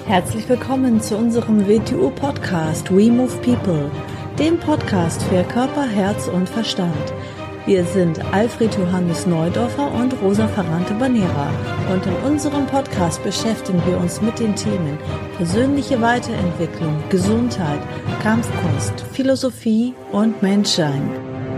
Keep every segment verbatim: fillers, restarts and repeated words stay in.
Herzlich willkommen zu unserem W T U-Podcast We Move People, dem Podcast für Körper, Herz und Verstand. Wir sind Alfred Johannes Neudorfer und Rosa Ferrante-Banera und in unserem Podcast beschäftigen wir uns mit den Themen persönliche Weiterentwicklung, Gesundheit, Kampfkunst, Philosophie und Menschsein.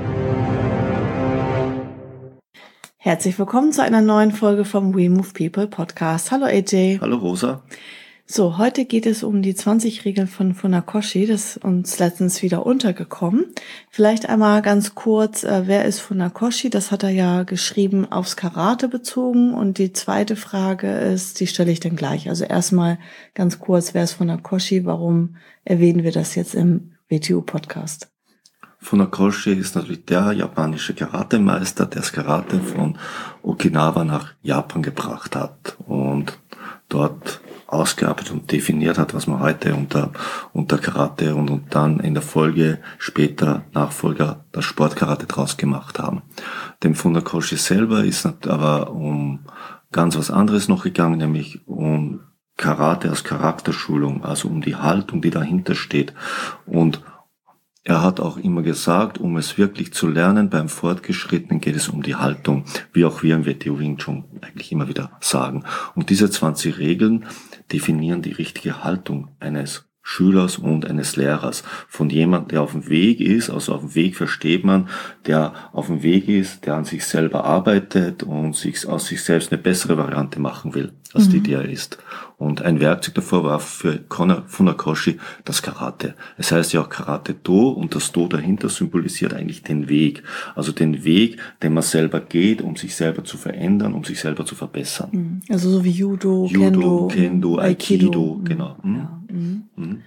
Herzlich willkommen zu einer neuen Folge vom We Move People Podcast. Hallo A J. Hallo Rosa. So, heute geht es um die zwanzig Regeln von Funakoshi. Das ist uns letztens wieder untergekommen. Vielleicht einmal ganz kurz, äh, wer ist Funakoshi? Das hat er ja geschrieben aufs Karate bezogen. Und die zweite Frage ist, die stelle ich dann gleich. Also erstmal ganz kurz, wer ist Funakoshi? Warum erwähnen wir das jetzt im W T U-Podcast? Funakoshi ist natürlich der japanische Karatemeister, der das Karate von Okinawa nach Japan gebracht hat und dort ausgearbeitet und definiert hat, was man heute unter unter Karate und, und dann in der Folge später Nachfolger das Sportkarate draus gemacht haben. Dem Funakoshi selber ist aber um ganz was anderes noch gegangen, nämlich um Karate als Charakterschulung, also um die Haltung, die dahinter steht. Und er hat auch immer gesagt, um es wirklich zu lernen, beim Fortgeschrittenen geht es um die Haltung, wie auch wir im W T U Wing Chun eigentlich immer wieder sagen. Und diese zwanzig Regeln definieren die richtige Haltung eines Schülers und eines Lehrers. Von jemandem, der auf dem Weg ist, also auf dem Weg versteht man, der auf dem Weg ist, der an sich selber arbeitet und sich aus sich selbst eine bessere Variante machen will, als mhm. die, die er ist. Und ein Werkzeug davor war für Funakoshi das Karate. Es heißt ja auch Karate-Do und das Do dahinter symbolisiert eigentlich den Weg. Also den Weg, den man selber geht, um sich selber zu verändern, um sich selber zu verbessern. Also so wie Judo, Judo Kendo, Kendo Aikido, Aikido. genau. Mhm. Ja. Mhm. Mhm.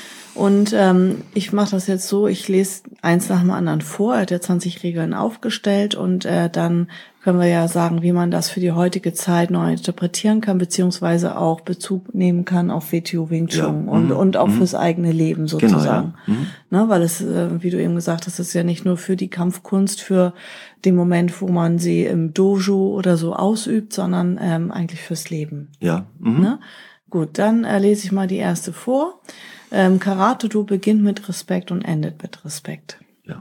Und ähm, ich mache das jetzt so, ich lese eins nach dem anderen vor, er hat ja zwanzig Regeln aufgestellt und äh, dann können wir ja sagen, wie man das für die heutige Zeit neu interpretieren kann, beziehungsweise auch Bezug nehmen kann auf W T U Wing Chun ja. und, mhm. und auch mhm. fürs eigene Leben sozusagen. Genau, ja. mhm. Ne, weil es, äh, wie du eben gesagt hast, ist ja nicht nur für die Kampfkunst, für den Moment, wo man sie im Dojo oder so ausübt, sondern ähm, eigentlich fürs Leben. Ja. Mhm. Ne? Gut, dann äh, lese ich mal die erste vor. Ähm, Karate-Do beginnt mit Respekt und endet mit Respekt. Ja.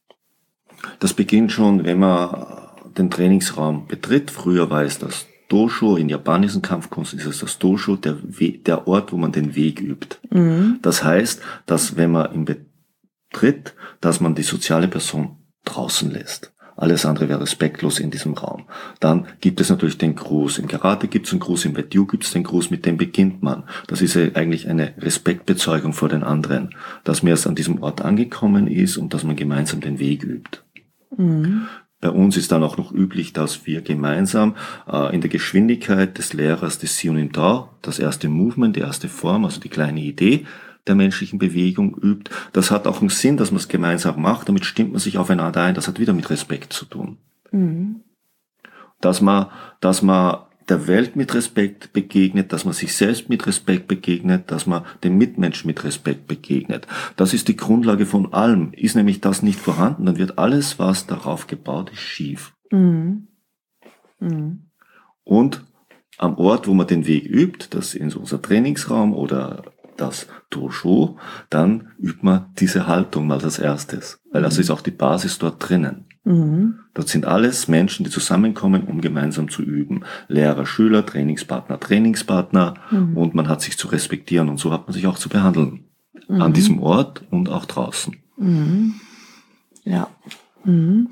Das beginnt schon, wenn man den Trainingsraum betritt. Früher war es das Dojo, in japanischen Kampfkunst ist es das Dojo, der, We- der Ort, wo man den Weg übt. Mhm. Das heißt, dass wenn man ihn betritt, dass man die soziale Person draußen lässt. Alles andere wäre respektlos in diesem Raum. Dann gibt es natürlich den Gruß. Im Karate gibt es einen Gruß, im W T U gibt es den Gruß, mit dem beginnt man. Das ist ja eigentlich eine Respektbezeugung vor den anderen, dass man erst an diesem Ort angekommen ist und dass man gemeinsam den Weg übt. Mhm. Bei uns ist dann auch noch üblich, dass wir gemeinsam äh, in der Geschwindigkeit des Lehrers des Siunin Tao, das erste Movement, die erste Form, also die kleine Idee der menschlichen Bewegung übt. Das hat auch einen Sinn, dass man es gemeinsam macht, damit stimmt man sich aufeinander ein. Das hat wieder mit Respekt zu tun. Mhm. Dass man, dass man der Welt mit Respekt begegnet, dass man sich selbst mit Respekt begegnet, dass man den Mitmenschen mit Respekt begegnet. Das ist die Grundlage von allem. Ist nämlich das nicht vorhanden, dann wird alles, was darauf gebaut ist, schief. Mhm. Mhm. Und am Ort, wo man den Weg übt, das ist unser Trainingsraum oder das Dojo, dann übt man diese Haltung mal als erstes. Weil das ist auch die Basis dort drinnen. Mhm. Dort sind alles Menschen, die zusammenkommen, um gemeinsam zu üben. Lehrer, Schüler, Trainingspartner, Trainingspartner. Mhm. Und man hat sich zu respektieren und so hat man sich auch zu behandeln. Mhm. An diesem Ort und auch draußen. Mhm. Ja. Mhm.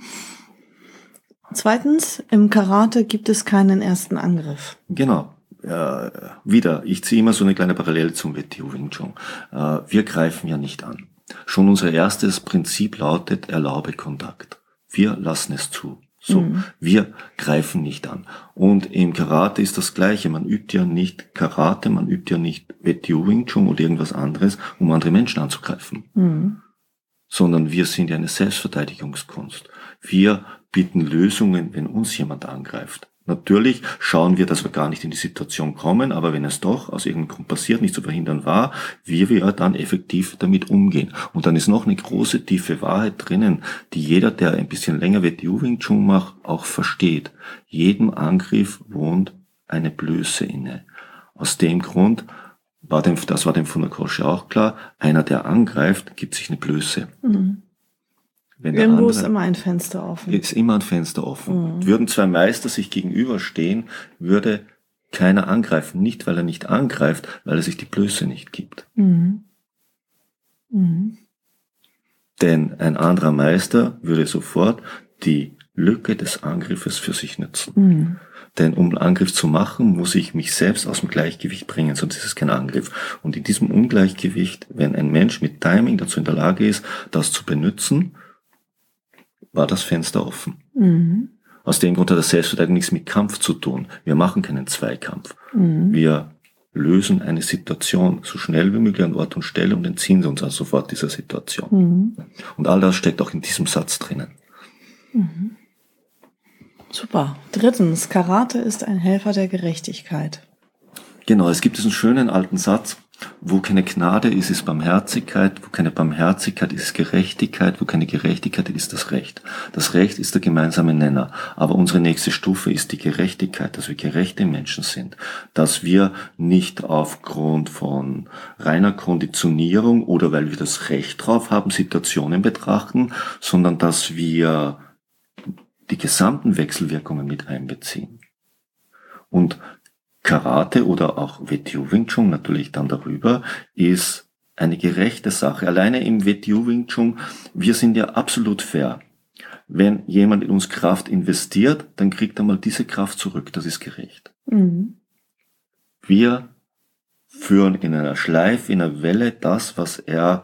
Zweitens, im Karate gibt es keinen ersten Angriff. Genau. Äh, wieder, ich ziehe immer so eine kleine Parallele zum W T U Wing Chun. Äh, wir greifen ja nicht an. Schon unser erstes Prinzip lautet, erlaube Kontakt. Wir lassen es zu. So, mhm. wir greifen nicht an. Und im Karate ist das Gleiche. Man übt ja nicht Karate, man übt ja nicht W T U Wing Chun oder irgendwas anderes, um andere Menschen anzugreifen. Mhm. Sondern wir sind ja eine Selbstverteidigungskunst. Wir bieten Lösungen, wenn uns jemand angreift. Natürlich schauen wir, dass wir gar nicht in die Situation kommen, aber wenn es doch aus irgendeinem Grund passiert, nicht zu verhindern war, wie wir dann effektiv damit umgehen. Und dann ist noch eine große, tiefe Wahrheit drinnen, die jeder, der ein bisschen länger W T U Wing Chun macht, auch versteht. Jedem Angriff wohnt eine Blöße inne. Aus dem Grund war dem, das war dem Funakoshi auch klar, einer, der angreift, gibt sich eine Blöße. Mhm. Wenn der Irgendwo andere, ist immer ein Fenster offen. Ist immer ein Fenster offen. Mhm. Würden zwei Meister sich gegenüberstehen, würde keiner angreifen. Nicht, weil er nicht angreift, weil er sich die Blöße nicht gibt. Mhm. Mhm. Denn ein anderer Meister würde sofort die Lücke des Angriffes für sich nutzen. Mhm. Denn um einen Angriff zu machen, muss ich mich selbst aus dem Gleichgewicht bringen, sonst ist es kein Angriff. Und in diesem Ungleichgewicht, wenn ein Mensch mit Timing dazu in der Lage ist, das zu benutzen, war das Fenster offen. Mhm. Aus dem Grund hat das Selbstverteidigung nichts mit Kampf zu tun. Wir machen keinen Zweikampf. Mhm. Wir lösen eine Situation so schnell wie möglich an Ort und Stelle und entziehen uns also sofort dieser Situation. Mhm. Und all das steckt auch in diesem Satz drinnen. Mhm. Super. Drittens, Karate ist ein Helfer der Gerechtigkeit. Genau, es gibt diesen schönen alten Satz, wo keine Gnade ist, ist Barmherzigkeit, wo keine Barmherzigkeit ist Gerechtigkeit, wo keine Gerechtigkeit ist das Recht. Das Recht ist der gemeinsame Nenner, aber unsere nächste Stufe ist die Gerechtigkeit, dass wir gerechte Menschen sind, dass wir nicht aufgrund von reiner Konditionierung oder weil wir das Recht drauf haben, Situationen betrachten, sondern dass wir die gesamten Wechselwirkungen mit einbeziehen. Und Karate oder auch W T U Wing Chun natürlich dann darüber ist eine gerechte Sache. Alleine im W T U Wing Chun, wir sind ja absolut fair. Wenn jemand in uns Kraft investiert, dann kriegt er mal diese Kraft zurück. Das ist gerecht. Mhm. Wir führen in einer Schleife, in einer Welle das, was er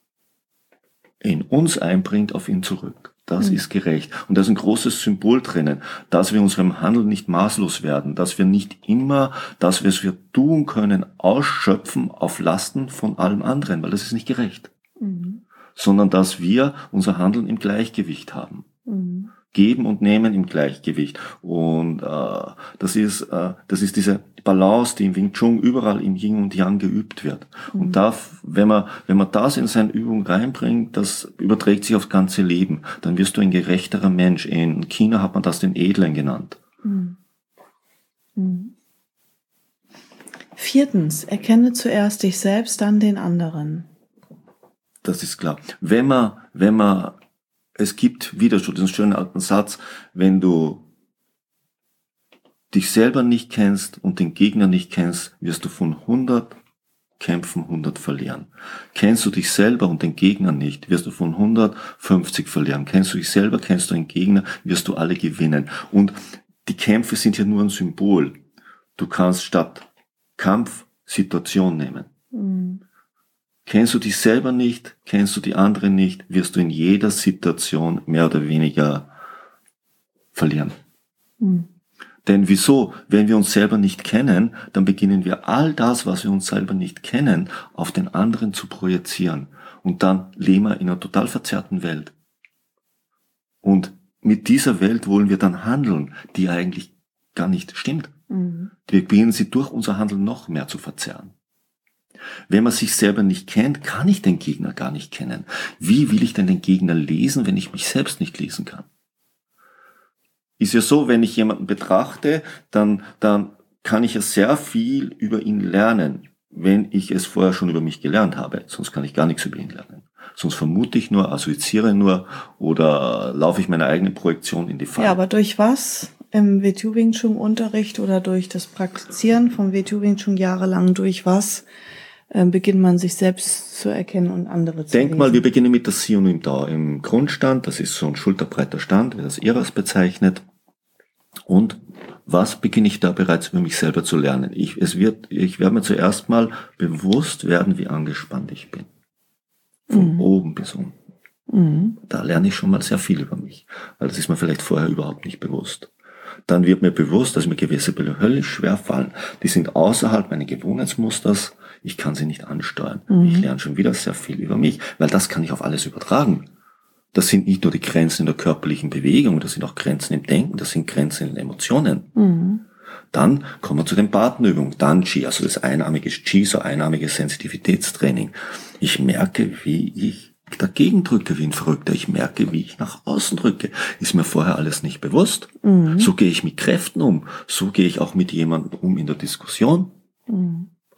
in uns einbringt, auf ihn zurück. Das mhm. ist gerecht. Und da ist ein großes Symbol drinnen, dass wir unserem Handeln nicht maßlos werden, dass wir nicht immer das, was wir tun können, ausschöpfen auf Lasten von allem anderen, weil das ist nicht gerecht. Mhm. Sondern dass wir unser Handeln im Gleichgewicht haben. Mhm. Geben und nehmen im Gleichgewicht. Und äh, das ist äh, das ist diese Balance, die im Wing Chun überall im Yin und Yang geübt wird. Mhm. Und da, wenn man wenn man das in seine Übung reinbringt, das überträgt sich aufs ganze Leben. Dann wirst du ein gerechterer Mensch. In China hat man das den Edlen genannt. Mhm. Mhm. Viertens, erkenne zuerst dich selbst, dann den anderen. Das ist klar. Wenn man wenn man Es gibt wieder schon diesen schönen alten Satz, wenn du dich selber nicht kennst und den Gegner nicht kennst, wirst du von hundert Kämpfen hundert verlieren. Kennst du dich selber und den Gegner nicht, wirst du von hundertfünfzig verlieren. Kennst du dich selber, kennst du den Gegner, wirst du alle gewinnen. Und die Kämpfe sind ja nur ein Symbol. Du kannst statt Kampf Situation nehmen. Mhm. Kennst du dich selber nicht, kennst du die anderen nicht, wirst du in jeder Situation mehr oder weniger verlieren. Mhm. Denn wieso? Wenn wir uns selber nicht kennen, dann beginnen wir all das, was wir uns selber nicht kennen, auf den anderen zu projizieren. Und dann leben wir in einer total verzerrten Welt. Und mit dieser Welt wollen wir dann handeln, die eigentlich gar nicht stimmt. Mhm. Wir beginnen sie durch unser Handeln noch mehr zu verzerren. Wenn man sich selber nicht kennt, kann ich den Gegner gar nicht kennen. Wie will ich denn den Gegner lesen, wenn ich mich selbst nicht lesen kann? Ist ja so, wenn ich jemanden betrachte, dann, dann kann ich ja sehr viel über ihn lernen, wenn ich es vorher schon über mich gelernt habe. Sonst kann ich gar nichts über ihn lernen. Sonst vermute ich nur, assoziiere nur oder laufe ich meiner eigenen Projektion in die Falle. Ja, aber durch was? Im W T U Wing Chun Unterricht oder durch das Praktizieren vom W T U Wing Chun jahrelang, durch was äh, beginnt man sich selbst zu erkennen und andere zu Denk lesen? mal, wir beginnen mit der Si und im Da. Im Grundstand, das ist so ein schulterbreiter Stand, wie das Iras bezeichnet. Und was beginne ich da bereits über mich selber zu lernen? Ich, es wird, ich werde mir zuerst mal bewusst werden, wie angespannt ich bin. Von mhm. oben bis unten. Mhm. Da lerne ich schon mal sehr viel über mich, weil das ist mir vielleicht vorher überhaupt nicht bewusst. Dann wird mir bewusst, dass mir gewisse Bilder höllisch schwer fallen. Die sind außerhalb meines Gewohnheitsmusters. Ich kann sie nicht ansteuern. Mhm. Ich lerne schon wieder sehr viel über mich, weil das kann ich auf alles übertragen. Das sind nicht nur die Grenzen in der körperlichen Bewegung, das sind auch Grenzen im Denken, das sind Grenzen in den Emotionen. Mhm. Dann kommen wir zu den Partnerübungen. Danchi, also das einarmige Chi, so einarmiges Sensitivitätstraining. Ich merke, wie ich dagegen drücke wie ein Verrückter. Ich merke, wie ich nach außen drücke. Ist mir vorher alles nicht bewusst. Mhm. So gehe ich mit Kräften um. So gehe ich auch mit jemandem um in der Diskussion. Mhm.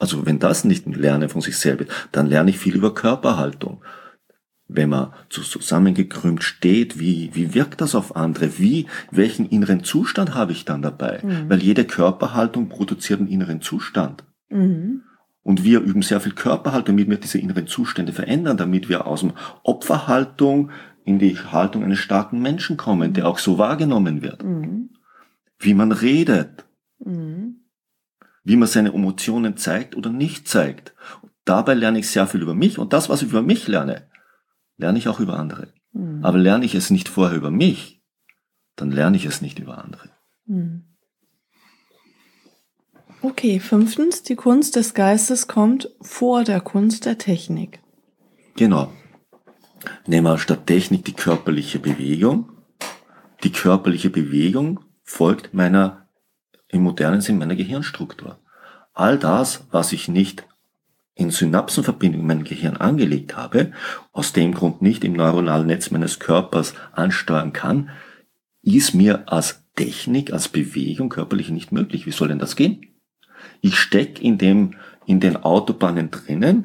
Also wenn das nicht ein Lernen von sich selber ist, dann lerne ich viel über Körperhaltung. Wenn man zusammengekrümmt steht, wie, wie wirkt das auf andere? Wie, welchen inneren Zustand habe ich dann dabei? Mhm. Weil jede Körperhaltung produziert einen inneren Zustand. Mhm. Und wir üben sehr viel Körperhaltung, damit wir diese inneren Zustände verändern, damit wir aus dem Opferhaltung in die Haltung eines starken Menschen kommen, der auch so wahrgenommen wird. Mhm. Wie man redet. Mhm. Wie man seine Emotionen zeigt oder nicht zeigt. Und dabei lerne ich sehr viel über mich. Und das, was ich über mich lerne, lerne ich auch über andere. Mhm. Aber lerne ich es nicht vorher über mich, dann lerne ich es nicht über andere. Mhm. Okay, fünftens, die Kunst des Geistes kommt vor der Kunst der Technik. Genau. Nehmen wir statt Technik die körperliche Bewegung. Die körperliche Bewegung folgt meiner, im modernen Sinn, meiner Gehirnstruktur. All das, was ich nicht in Synapsenverbindungen in meinem Gehirn angelegt habe, aus dem Grund nicht im neuronalen Netz meines Körpers ansteuern kann, ist mir als Technik, als Bewegung körperlich nicht möglich. Wie soll denn das gehen? Ich stecke in dem, in den Autobahnen drinnen,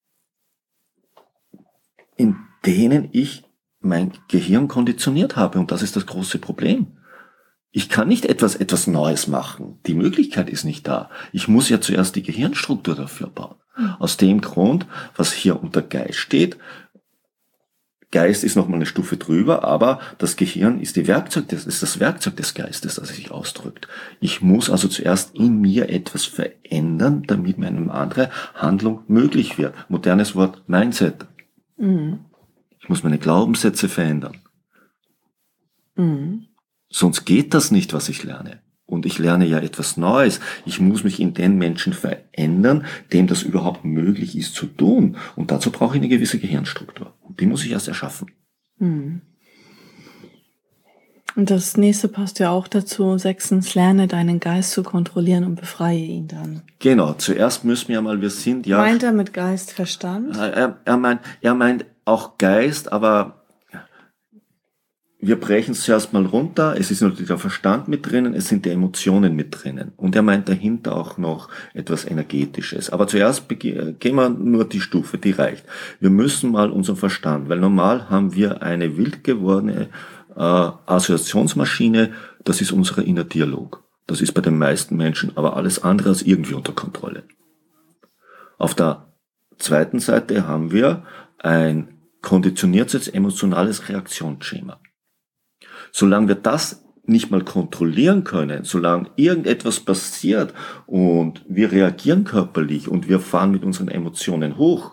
in denen ich mein Gehirn konditioniert habe. Und das ist das große Problem. Ich kann nicht etwas, etwas Neues machen. Die Möglichkeit ist nicht da. Ich muss ja zuerst die Gehirnstruktur dafür bauen. Aus dem Grund, was hier unter Geist steht, Geist ist nochmal eine Stufe drüber, aber das Gehirn ist, die Werkzeug des, ist das Werkzeug des Geistes, das sich ausdrückt. Ich muss also zuerst in mir etwas verändern, damit meine andere Handlung möglich wird. Modernes Wort Mindset. Mhm. Ich muss meine Glaubenssätze verändern. Mhm. Sonst geht das nicht, was ich lerne. Und ich lerne ja etwas Neues. Ich muss mich in den Menschen verändern, dem das überhaupt möglich ist zu tun. Und dazu brauche ich eine gewisse Gehirnstruktur. Und die muss ich erst erschaffen. Hm. Und das nächste passt ja auch dazu. Sechstens, lerne deinen Geist zu kontrollieren und befreie ihn dann. Genau, zuerst müssen wir mal, wir sind ja... Meint er mit Geist Verstand? Er, er, meint, er meint auch Geist, aber... Wir brechen es zuerst mal runter. Es ist natürlich der Verstand mit drinnen, es sind die Emotionen mit drinnen. Und er meint dahinter auch noch etwas Energetisches. Aber zuerst gehen wir nur die Stufe, die reicht. Wir müssen mal unseren Verstand, weil normal haben wir eine wild gewordene äh, Assoziationsmaschine, das ist unser innerer Dialog. Das ist bei den meisten Menschen aber alles andere als irgendwie unter Kontrolle. Auf der zweiten Seite haben wir ein konditioniertes emotionales Reaktionsschema. Solange wir das nicht mal kontrollieren können, solange irgendetwas passiert und wir reagieren körperlich und wir fahren mit unseren Emotionen hoch,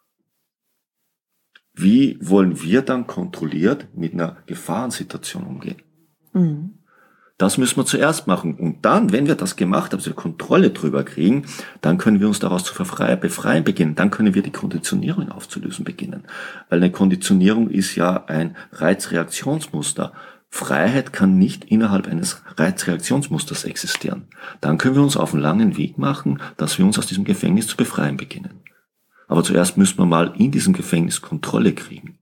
wie wollen wir dann kontrolliert mit einer Gefahrensituation umgehen? Mhm. Das müssen wir zuerst machen. Und dann, wenn wir das gemacht haben, also Kontrolle drüber kriegen, dann können wir uns daraus zu befreien beginnen. Dann können wir die Konditionierung aufzulösen beginnen. Weil eine Konditionierung ist ja ein Reizreaktionsmuster. Freiheit kann nicht innerhalb eines Reizreaktionsmusters existieren. Dann können wir uns auf einen langen Weg machen, dass wir uns aus diesem Gefängnis zu befreien beginnen. Aber zuerst müssen wir mal in diesem Gefängnis Kontrolle kriegen.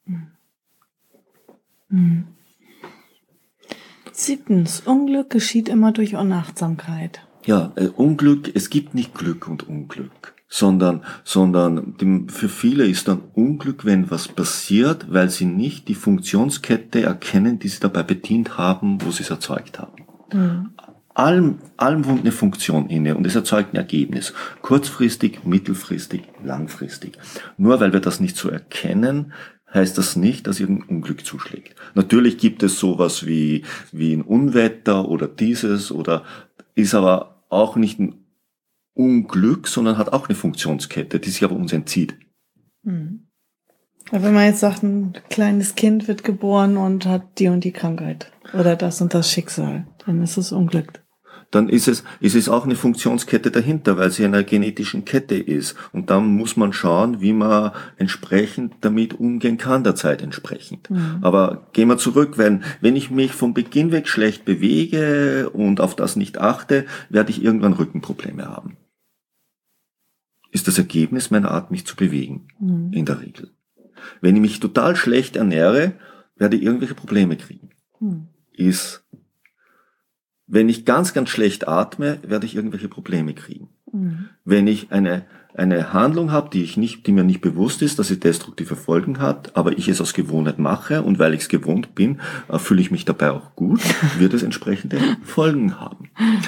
Mhm. Siebtens, Unglück geschieht immer durch Unachtsamkeit. Ja, äh, Unglück, es gibt nicht Glück und Unglück. sondern, sondern dem, für viele ist dann Unglück, wenn was passiert, weil sie nicht die Funktionskette erkennen, die sie dabei bedient haben, wo sie es erzeugt haben. Mhm. Allem, allem wohnt eine Funktion inne und es erzeugt ein Ergebnis. Kurzfristig, mittelfristig, langfristig. Nur weil wir das nicht so erkennen, heißt das nicht, dass irgendein Unglück zuschlägt. Natürlich gibt es sowas wie, wie ein Unwetter oder dieses oder ist aber auch nicht ein Unglück, sondern hat auch eine Funktionskette, die sich aber uns entzieht. Mhm. Wenn man jetzt sagt, ein kleines Kind wird geboren und hat die und die Krankheit oder das und das Schicksal, dann ist es Unglück. Dann ist es, ist es auch eine Funktionskette dahinter, weil sie in einer genetischen Kette ist. Und dann muss man schauen, wie man entsprechend damit umgehen kann, der Zeit entsprechend. Mhm. Aber gehen wir zurück, wenn, wenn ich mich vom Beginn weg schlecht bewege und auf das nicht achte, werde ich irgendwann Rückenprobleme haben. Ist das Ergebnis meiner Art, mich zu bewegen, mhm. in der Regel. Wenn ich mich total schlecht ernähre, werde ich irgendwelche Probleme kriegen. Mhm. Ist, wenn ich ganz, ganz schlecht atme, werde ich irgendwelche Probleme kriegen. Mhm. Wenn ich eine eine Handlung habe, die ich nicht, die mir nicht bewusst ist, dass sie destruktive Folgen hat, aber ich es aus Gewohnheit mache und weil ich es gewohnt bin, fühle ich mich dabei auch gut, wird es entsprechende Folgen haben.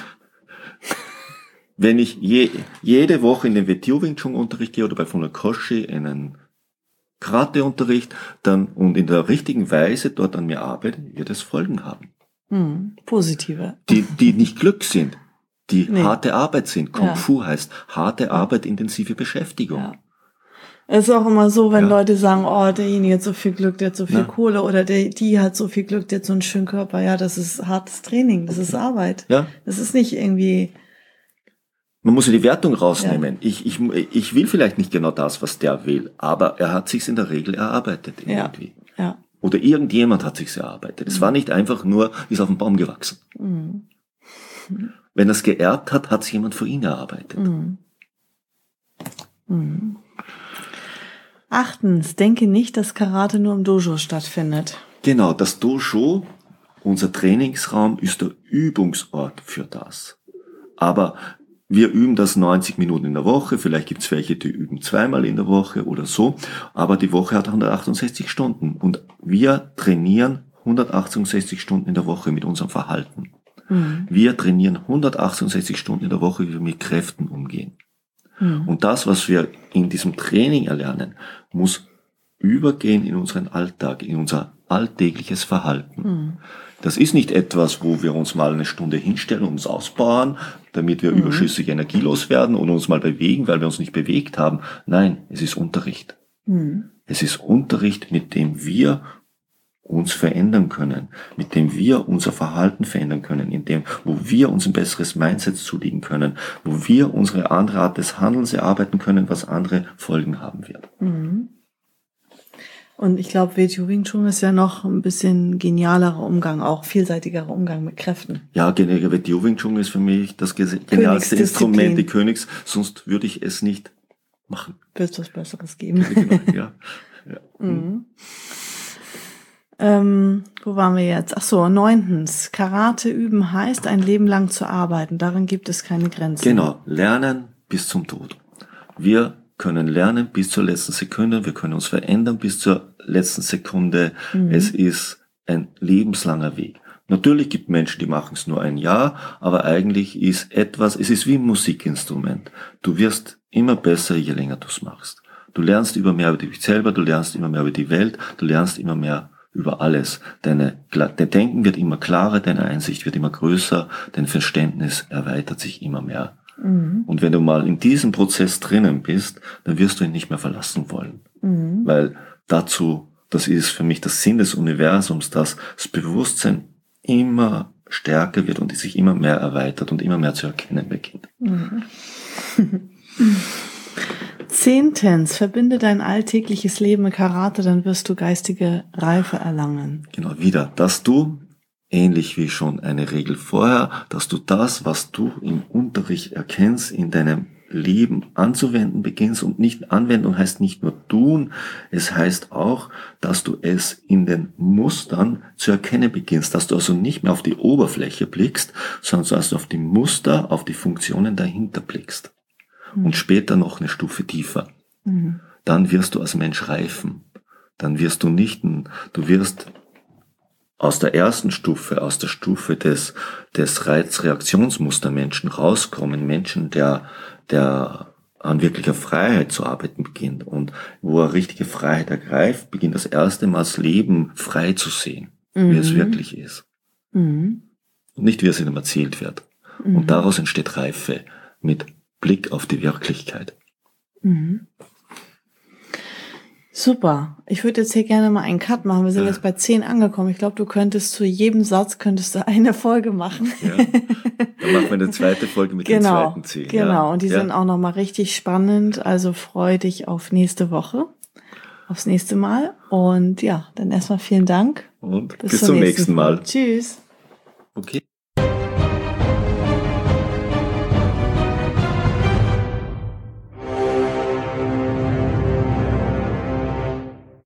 Wenn ich je, jede Woche in den W T O Wing Chun Unterricht gehe oder bei Funakoshi in einen Karate-Unterricht dann und in der richtigen Weise dort an mir arbeite, wird es Folgen haben. Mhm. Positive. Die, die nicht Glück sind. Die Nee. harte Arbeit sind. Kung Ja. Fu heißt harte Arbeit, intensive Beschäftigung. Ja. Es ist auch immer so, wenn Ja. Leute sagen, oh, derjenige hat so viel Glück, der hat so viel Na. Kohle oder der, die hat so viel Glück, der hat so einen schönen Körper. Ja, das ist hartes Training, das ist Arbeit. Ja. Das ist nicht irgendwie... Man muss ja die Wertung rausnehmen. Ja. Ich, ich, ich will vielleicht nicht genau das, was der will, aber er hat sich's in der Regel erarbeitet irgendwie. Ja. Ja. Oder irgendjemand hat sich's erarbeitet. Es mhm. war nicht einfach nur, ist auf dem Baum gewachsen. Mhm. Wenn er es geerbt hat, hat es jemand für ihn erarbeitet. Mhm. Mhm. Achtens, denke nicht, dass Karate nur im Dojo stattfindet. Genau, das Dojo, unser Trainingsraum, ist der Übungsort für das. Aber wir üben das neunzig Minuten in der Woche, vielleicht gibt es welche, die üben zweimal in der Woche oder so, aber die Woche hat hundertachtundsechzig Stunden und wir trainieren hundertachtundsechzig Stunden in der Woche mit unserem Verhalten. Mhm. Wir trainieren hundertachtundsechzig Stunden in der Woche, wie wir mit Kräften umgehen. Mhm. Und das, was wir in diesem Training erlernen, muss übergehen in unseren Alltag, in unser alltägliches Verhalten. Mhm. Das ist nicht etwas, wo wir uns mal eine Stunde hinstellen und uns ausbauen, damit wir mhm. überschüssige Energie loswerden und uns mal bewegen, weil wir uns nicht bewegt haben. Nein, es ist Unterricht. Mhm. Es ist Unterricht, mit dem wir uns verändern können, mit dem wir unser Verhalten verändern können, in dem, wo wir uns ein besseres Mindset zulegen können, wo wir unsere andere Art des Handelns erarbeiten können, was andere Folgen haben wird. Mhm. Und ich glaube, W T O Wing Chun ist ja noch ein bisschen genialerer Umgang, auch vielseitigerer Umgang mit Kräften. Ja, W T O Wing Chun ist für mich das genialste Instrument, die Königs, sonst würde ich es nicht machen. Wird es was Besseres geben. Genau, ja. Ja. Mhm. Ähm, wo waren wir jetzt? Ach so, neuntens. Karate üben heißt, ein Leben lang zu arbeiten. Darin gibt es keine Grenzen. Genau. Lernen bis zum Tod. Wir können lernen bis zur letzten Sekunde. Wir können uns verändern bis zur letzten Sekunde. Mhm. Es ist ein lebenslanger Weg. Natürlich gibt es Menschen, die machen es nur ein Jahr, aber eigentlich ist etwas, es ist wie ein Musikinstrument. Du wirst immer besser, je länger du es machst. Du lernst immer mehr über dich selber, du lernst immer mehr über die Welt, du lernst immer mehr über alles. Deine, dein Denken wird immer klarer, deine Einsicht wird immer größer, dein Verständnis erweitert sich immer mehr. Mhm. Und wenn du mal in diesem Prozess drinnen bist, dann wirst du ihn nicht mehr verlassen wollen. Mhm. Weil dazu, das ist für mich der Sinn des Universums, dass das Bewusstsein immer stärker wird und sich immer mehr erweitert und immer mehr zu erkennen beginnt. Mhm. Zehntens, verbinde dein alltägliches Leben mit Karate, dann wirst du geistige Reife erlangen. Genau, wieder, dass du, ähnlich wie schon eine Regel vorher, dass du das, was du im Unterricht erkennst, in deinem Leben anzuwenden beginnst. Und nicht Anwendung heißt nicht nur tun, es heißt auch, dass du es in den Mustern zu erkennen beginnst, dass du also nicht mehr auf die Oberfläche blickst, sondern dass du auf die Muster, auf die Funktionen dahinter blickst. Und später noch eine Stufe tiefer. Mhm. Dann wirst du als Mensch reifen. Dann wirst du nicht, du wirst aus der ersten Stufe, aus der Stufe des, des Reizreaktionsmustermenschen rauskommen. Menschen, der, der an wirklicher Freiheit zu arbeiten beginnt. Und wo er richtige Freiheit ergreift, beginnt das erste Mal das Leben frei zu sehen. Mhm. Wie es wirklich ist. Mhm. Und nicht, wie es ihm erzählt wird. Mhm. Und daraus entsteht Reife mit Blick auf die Wirklichkeit. Mhm. Super. Ich würde jetzt hier gerne mal einen Cut machen. Wir sind ja. jetzt bei zehn angekommen. Ich glaube, du könntest zu jedem Satz könntest du eine Folge machen. Ja. Dann machen wir eine zweite Folge mit genau, den zweiten zehn. Genau. Ja. Und die ja. sind auch nochmal richtig spannend. Also freu dich auf nächste Woche. Aufs nächste Mal. Und ja, dann erstmal vielen Dank. Und bis, bis zum nächsten Mal. Tschüss. Okay.